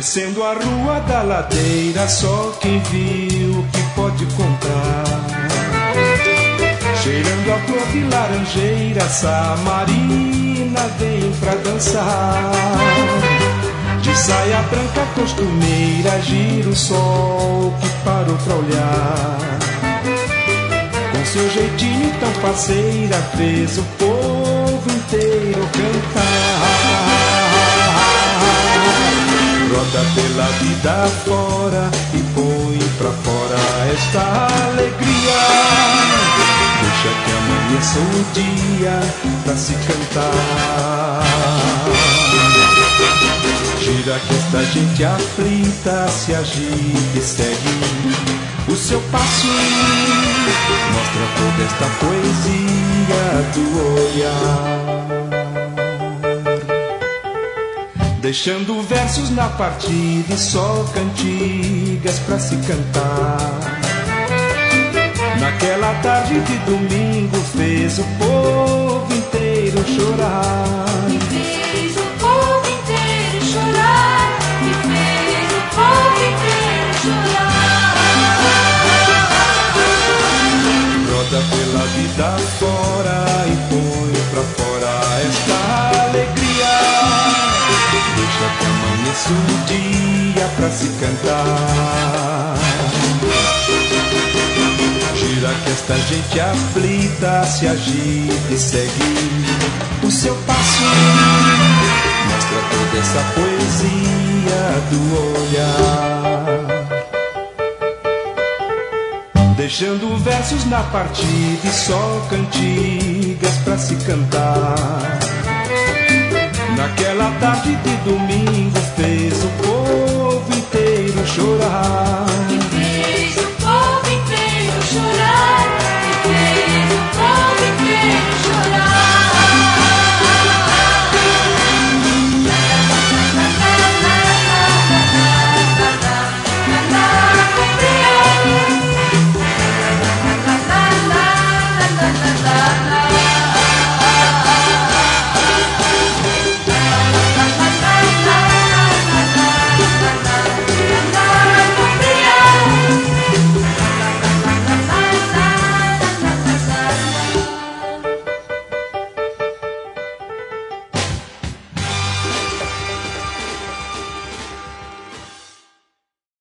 Descendo a rua da ladeira, só quem viu que pode comprar. Cheirando a flor de laranjeira, Samarina vem pra dançar. De saia branca costumeira, gira o sol que parou pra olhar. Com seu jeitinho tão parceira, fez o povo inteiro cantar. Roda pela vida fora e põe pra fora esta alegria. Deixa que amanheça o dia pra se cantar. Gira que esta gente aflita se agita e segue o seu passo. Mostra toda esta poesia do olhar. Deixando versos na partida e só cantigas pra se cantar. Naquela tarde de domingo fez o povo inteiro chorar. E fez o povo inteiro chorar. E fez o povo inteiro chorar. Roda pela vida fora e põe pra fora esta alegria. Deixa que amanheça o dia pra se cantar. Gira que esta gente aflita se agita e segue o seu passo. Mostra toda essa poesia do olhar. Deixando versos na partida e só cantigas pra se cantar. Naquela tarde de domingo fez o povo inteiro chorar.